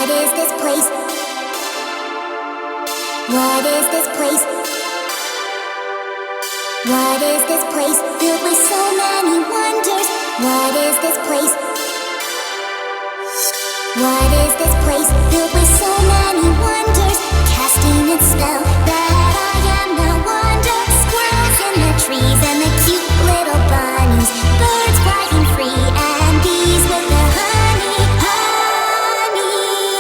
What is this place? What is this place? What is this place filled with so many wonders? What is this place? What is this place filled with so many wonders? Casting its spell that I am no wonder. Squirrels in the trees and the cute little bunnies, birds flying free and bees with their honey, honey.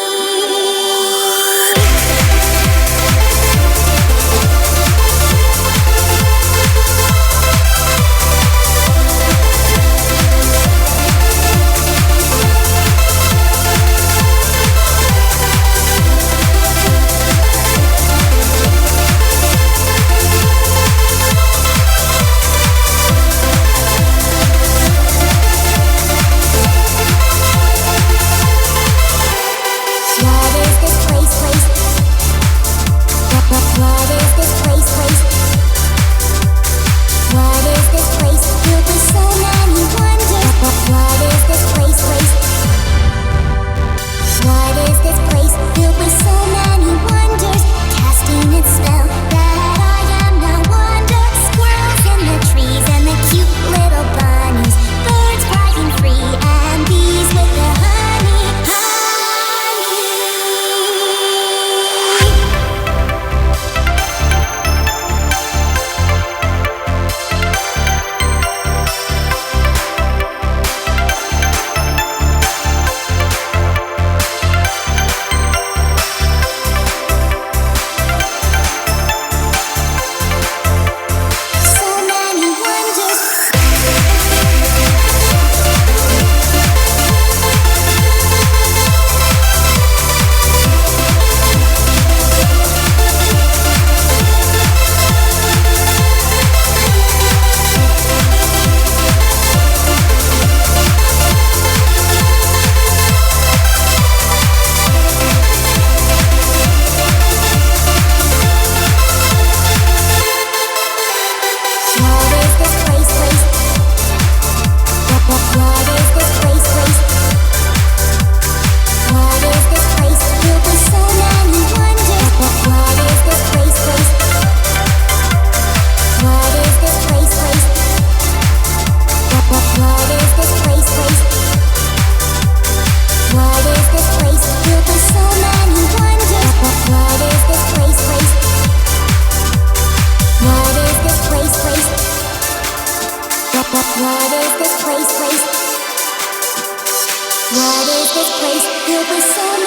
What is this place? What is this place filled with so